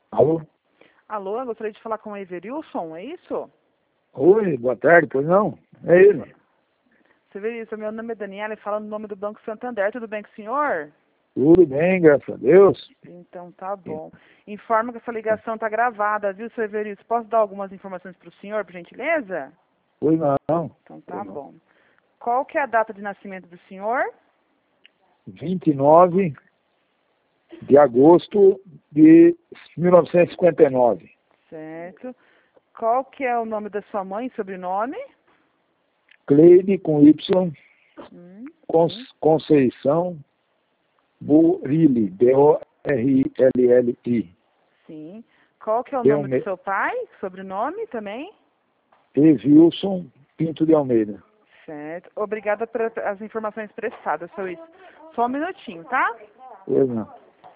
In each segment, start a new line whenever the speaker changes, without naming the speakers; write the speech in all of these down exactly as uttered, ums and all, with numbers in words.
Alô?
Alô, eu gostaria de falar com o Everilson, é isso?
Oi, boa tarde, pois não? É ele.
Severino, meu nome é Daniela e falo no nome do Banco Santander, tudo bem com o senhor?
Tudo bem, graças a Deus.
Então tá bom. Informa que essa ligação está gravada, viu, seu Everilson? Posso dar algumas informações para o senhor, por gentileza?
Pois não.
Então tá
Pois não.
bom. Qual que é a data de nascimento do senhor?
vinte e nove de agosto de mil novecentos e cinquenta e nove.
Certo. Qual que é o nome da sua mãe, sobrenome?
Cleide com Y,
Hum,
Con
sim.
Conceição Burilli, B O R I L L I.
Sim. Qual que é o
Tem
nome
um
do seu pai, sobrenome também?
Evilson Pinto de Almeida.
Certo. Obrigada pelas informações prestadas, seu isso. Só um minutinho, tá?
Pois não.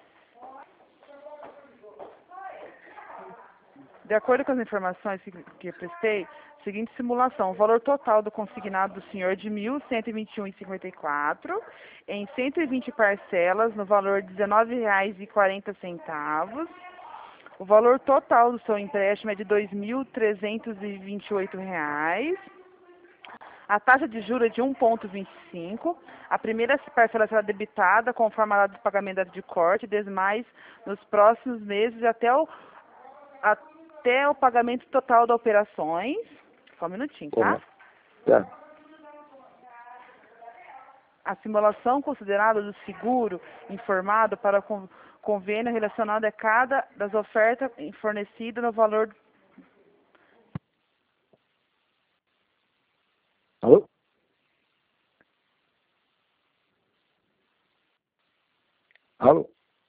De acordo com as informações que, que eu prestei, seguinte simulação, o valor total do consignado do senhor é de mil cento e vinte e um reais e cinquenta e quatro centavos, em cento e vinte parcelas, no valor de dezenove reais e quarenta centavos. O valor total do seu empréstimo é de dois mil trezentos e vinte e oito reais. A taxa de juros é de um vírgula vinte e cinco. A primeira parcela será debitada conforme a data de pagamento de corte, demais nos próximos meses até o, até o pagamento total das operações. Só um minutinho, tá?
Tá.
A simulação considerada do seguro informado para o convênio relacionado a cada das ofertas fornecidas no valor.
Alô? Alô?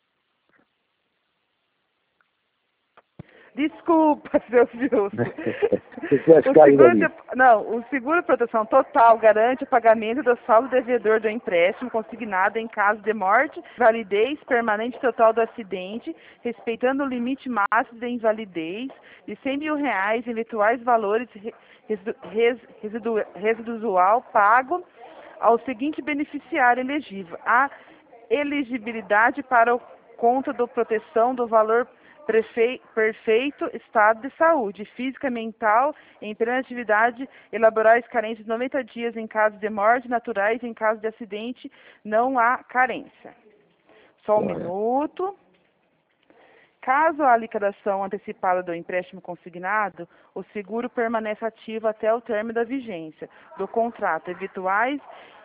Desculpa, seu Wilson.
Você tivesse
O
caído
seguro
ali.
de, não, o seguro de proteção total garante o pagamento do saldo devedor do empréstimo consignado em caso de morte, validez permanente total do acidente, respeitando o limite máximo de invalidez de cem mil reais em eventuais valores residu, res, residu, residual pago ao seguinte beneficiário elegível. A elegibilidade para o conta do proteção do valor Prefei, perfeito estado de saúde, física, mental, em plena atividade, elaborar as carências de noventa dias em caso de morte naturais, em caso de acidente, não há carência. Só um
Correto.
minuto. Caso a liquidação antecipada do empréstimo consignado, o seguro permanece ativo até o término da vigência do contrato. Eventuais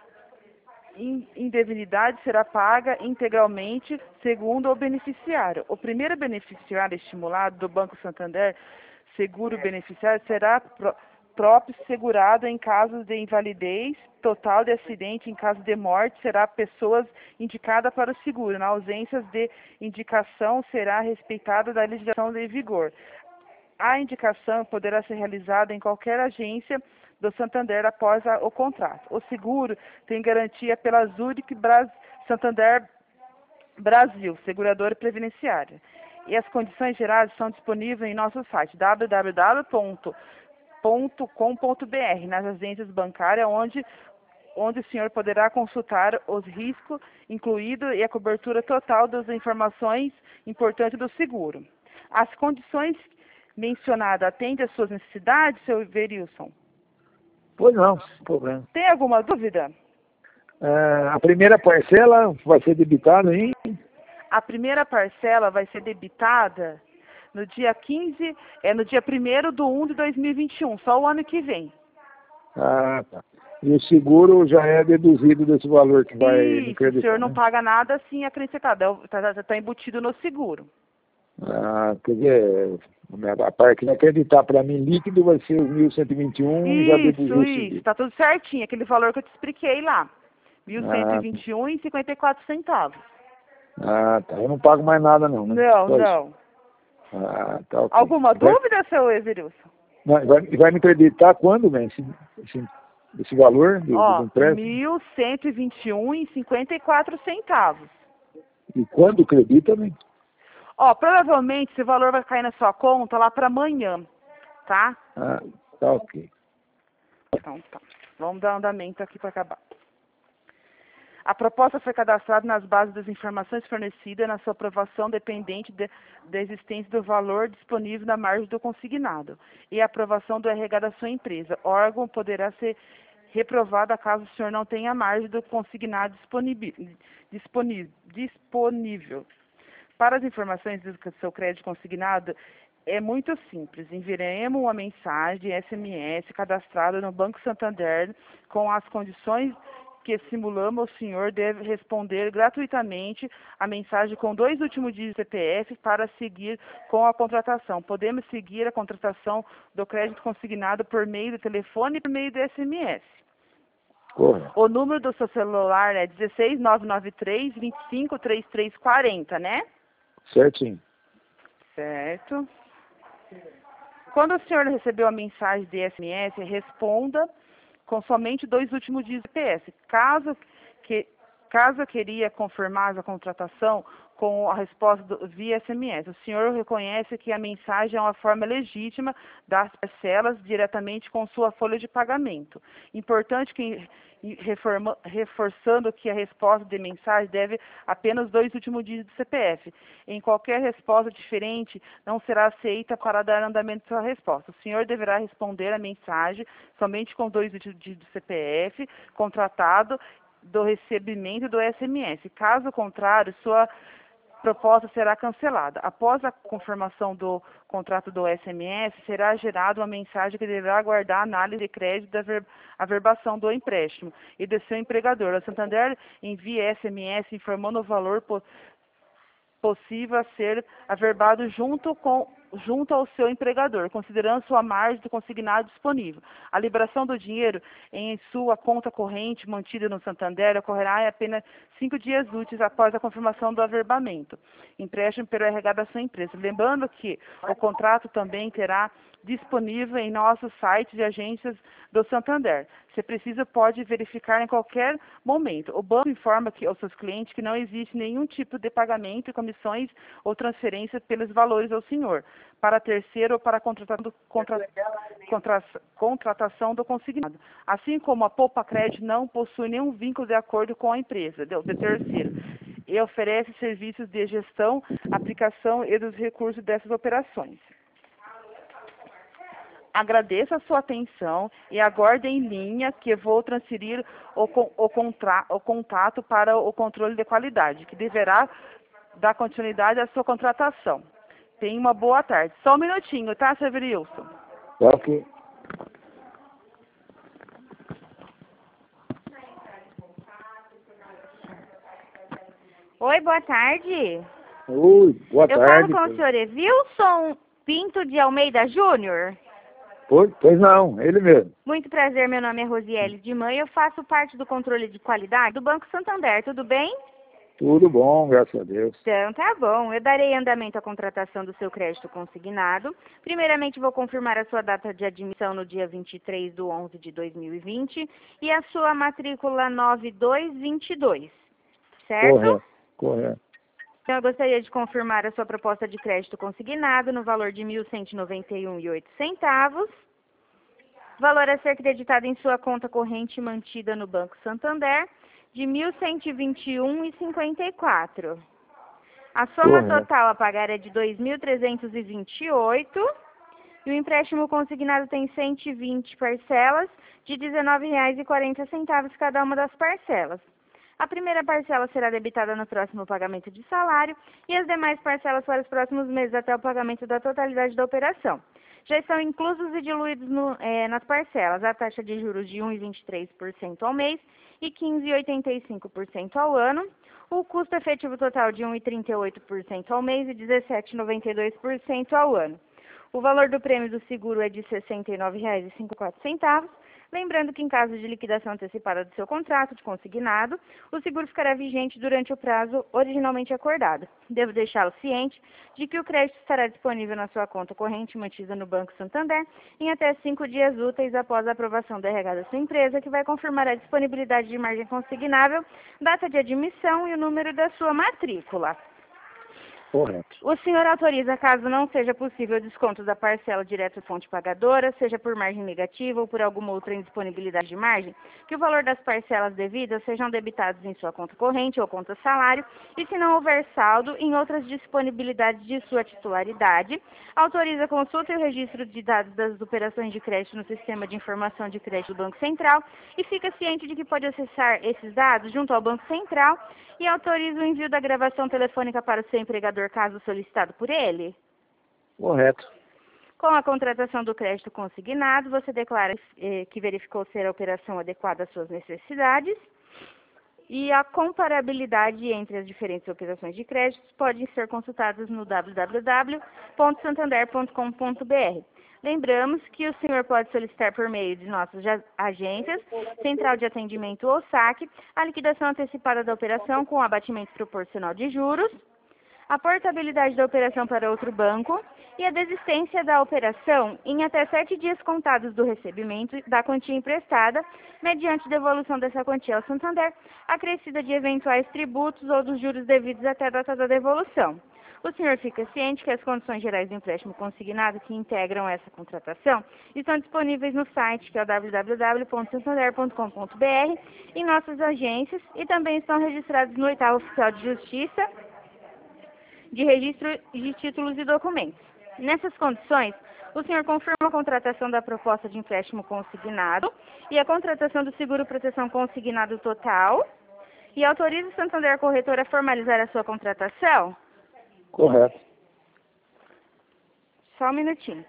indevidade será paga integralmente segundo o beneficiário. O primeiro beneficiário estimulado do Banco Santander, seguro beneficiário, será pró próprio segurado em casos de invalidez total de acidente, em caso de morte, será pessoas indicada para o seguro. Na ausência de indicação, será respeitada da legislação de vigor. A indicação poderá ser realizada em qualquer agência do Santander após a, o contrato. O seguro tem garantia pela Zurich Bras, Santander Brasil, seguradora previdenciária. E as condições gerais estão disponíveis em nosso site w w w ponto com ponto b r, nas agências bancárias, onde, onde o senhor poderá consultar os riscos incluídos e a cobertura total das informações importantes do seguro. As condições mencionadas atendem às suas necessidades, seu Verilson?
Pois não, sem problema.
Tem alguma dúvida?
É, a primeira parcela vai ser debitada em...
A primeira parcela vai ser debitada no dia quinze, é no dia primeiro de um de dois mil e vinte e um, só o ano que vem.
Ah, tá. E o seguro já é deduzido desse valor que vai me
Isso, o
creditar,
senhor não
né?
paga nada assim acrescentado, está tá embutido no seguro.
Ah, quer dizer, a parte que vai acreditar para mim líquido vai ser os mil cento e vinte e um e já
Isso,
deduziu o
isso,
seguro.
está tudo certinho, aquele valor que eu te expliquei lá. mil cento e
Ah,
vinte e um reais e cinquenta e quatro centavos.
ah, tá. Eu não pago mais nada não, né?
Não,
Só isso.
não.
Ah, tá ok.
Alguma
Vai,
dúvida, seu Everilson?
vai, vai me creditar quando, né? Esse, esse, esse valor do, do
Ó,
empréstimo?
mil cento e vinte e um reais e cinquenta e quatro centavos.
E quando credita, né?
Ó, provavelmente esse valor vai cair na sua conta lá para amanhã, tá?
Ah, tá ok.
Então tá. Vamos dar andamento aqui para acabar. A proposta foi cadastrada nas bases das informações fornecidas na sua aprovação dependente de, da existência do valor disponível na margem do consignado e a aprovação do R H da sua empresa. O órgão poderá ser reprovada caso o senhor não tenha margem do consignado disponível. disponível. Para as informações do seu crédito consignado, é muito simples. Enviaremos uma mensagem de S M S cadastrada no Banco Santander com as condições que simulamos. O senhor deve responder gratuitamente a mensagem com dois últimos dígitos do C P F para seguir com a contratação. Podemos seguir a contratação do crédito consignado por meio do telefone e por meio do S M S.
Correto.
O número do seu celular é dezesseis, nove nove três, vinte e cinco, trinta e três quarenta, né?
Certinho.
Certo. Quando o senhor recebeu a mensagem de S M S, responda com somente dois últimos dígitos do C P F. Caso, que, caso queria confirmar a contratação com a resposta do, via S M S, o senhor reconhece que a mensagem é uma forma legítima das parcelas diretamente com sua folha de pagamento. Importante que, reforma, reforçando que a resposta de mensagem deve apenas dois últimos dígitos do C P F. Em qualquer resposta diferente, não será aceita para dar andamento à sua resposta. O senhor deverá responder a mensagem somente com dois últimos dígitos do C P F, contratado do recebimento do S M S. Caso contrário, sua proposta será cancelada. Após a confirmação do contrato do S M S, será gerada uma mensagem que deverá aguardar a análise de crédito da ver, averbação do empréstimo e de seu empregador. A Santander envia S M S informando o valor po, possível a ser averbado junto com junto ao seu empregador, considerando sua margem do consignado disponível. A liberação do dinheiro em sua conta corrente mantida no Santander ocorrerá em apenas cinco dias úteis após a confirmação do averbamento. Empréstimo pelo R H da sua empresa. Lembrando que o contrato também terá disponível em nosso site de agências do Santander. Se precisa, pode verificar em qualquer momento. O banco informa que, aos seus clientes que não existe nenhum tipo de pagamento, comissões ou transferência pelos valores ao senhor, para terceiro ou para contratação do, contra, contra, contratação do consignado. Assim como a Poupa Crédito não possui nenhum vínculo de acordo com a empresa, de, de terceiro, e oferece serviços de gestão, aplicação e dos recursos dessas operações. Agradeço a sua atenção e aguarde em linha que vou transferir o, o, contra, o contato para o controle de qualidade, que deverá dar continuidade à sua contratação. Tenha uma boa tarde. Só um minutinho, tá, Severilson?
Ok.
Oi, boa tarde.
Oi, boa
Eu
tarde.
falo com o senhor Evilson Pinto de Almeida Júnior.
Pois, pois não, ele mesmo.
Muito prazer, meu nome é Rosiele de Mãe, eu faço parte do controle de qualidade do Banco Santander, tudo bem?
Tudo bom, graças a Deus.
Então, tá bom. Eu darei andamento à contratação do seu crédito consignado. Primeiramente, vou confirmar a sua data de admissão no dia vinte e três de onze de dois mil e vinte e a sua matrícula nove dois dois dois, certo?
Correto, correto.
Então, eu gostaria de confirmar a sua proposta de crédito consignado no valor de mil cento e noventa e um reais e oito centavos. Valor a ser creditado em sua conta corrente mantida no Banco Santander de mil cento e vinte e um reais e cinquenta e quatro centavos. A soma
Correto.
total a pagar é de dois mil trezentos e vinte e oito reais e o empréstimo consignado tem cento e vinte parcelas de dezenove reais e quarenta centavos cada uma das parcelas. A primeira parcela será debitada no próximo pagamento de salário e as demais parcelas para os próximos meses até o pagamento da totalidade da operação. Já estão inclusos e diluídos no, eh, nas parcelas a taxa de juros de um vírgula vinte e três por cento ao mês e quinze vírgula oitenta e cinco por cento ao ano, o custo efetivo total de um vírgula trinta e oito por cento ao mês e dezessete vírgula noventa e dois por cento ao ano. O valor do prêmio do seguro é de sessenta e nove reais e cinquenta e quatro centavos. Lembrando que em caso de liquidação antecipada do seu contrato de consignado, o seguro ficará vigente durante o prazo originalmente acordado. Devo deixá-lo ciente de que o crédito estará disponível na sua conta corrente mantida no Banco Santander em até cinco dias úteis após a aprovação do R H da sua empresa, que vai confirmar a disponibilidade de margem consignável, data de admissão e o número da sua matrícula.
Correto.
O senhor autoriza, caso não seja possível o desconto da parcela direto à fonte pagadora, seja por margem negativa ou por alguma outra indisponibilidade de margem, que o valor das parcelas devidas sejam debitados em sua conta corrente ou conta salário, e se não houver saldo em outras disponibilidades de sua titularidade, autoriza a consulta e o registro de dados das operações de crédito no sistema de informação de crédito do Banco Central e fica ciente de que pode acessar esses dados junto ao Banco Central e autoriza o envio da gravação telefônica para o seu empregador caso solicitado por ele?
Correto.
Com a contratação do crédito consignado, você declara eh, que verificou ser a operação adequada às suas necessidades e a comparabilidade entre as diferentes operações de crédito podem ser consultadas no w w w ponto santander ponto com ponto b r. Lembramos que o senhor pode solicitar por meio de nossas agências, Central de Atendimento ou saque, a liquidação antecipada da operação com abatimento proporcional de juros, a portabilidade da operação para outro banco e a desistência da operação em até sete dias contados do recebimento da quantia emprestada, mediante devolução dessa quantia ao Santander, acrescida de eventuais tributos ou dos juros devidos até a data da devolução. O senhor fica ciente que as condições gerais do empréstimo consignado que integram essa contratação estão disponíveis no site, que é o w w w ponto santander ponto com ponto b r, em nossas agências e também estão registrados no oitavo Oficial de Justiça de Registro de Títulos e Documentos. Nessas condições, o senhor confirma a contratação da proposta de empréstimo consignado e a contratação do seguro proteção consignado total e autoriza o Santander Corretora a formalizar a sua contratação?
Correto.
Só um minutinho.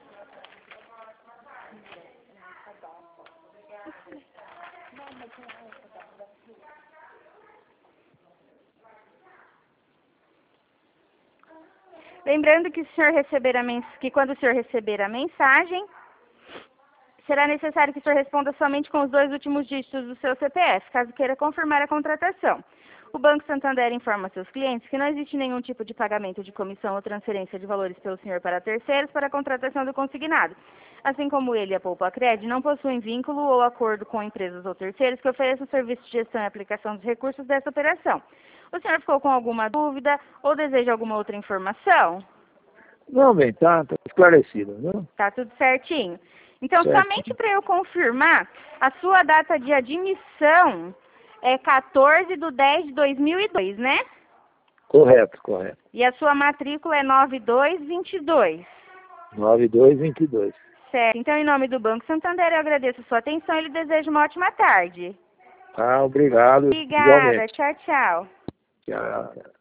Lembrando que, o senhor receber a mens... que quando o senhor receber a mensagem, será necessário que o senhor responda somente com os dois últimos dígitos do seu C P F, caso queira confirmar a contratação. O Banco Santander informa seus clientes que não existe nenhum tipo de pagamento de comissão ou transferência de valores pelo senhor para terceiros para a contratação do consignado. Assim como ele e a Poupa-Cred não possuem vínculo ou acordo com empresas ou terceiros que ofereçam serviço de gestão e aplicação dos recursos dessa operação. O senhor ficou com alguma dúvida ou deseja alguma outra informação?
Não, bem, tá, tá esclarecido, viu?
Tá tudo certinho. Então,
Certo.
somente para eu confirmar, a sua data de admissão é quatorze de dez de dois mil e dois, né?
Correto, correto.
E a sua matrícula é nove dois dois dois.
nove dois dois dois.
Certo. Então, em nome do Banco Santander, eu agradeço a sua atenção e lhe desejo uma ótima tarde.
Tá, obrigado.
Obrigada.
Igualmente.
Tchau, tchau.
Tchau.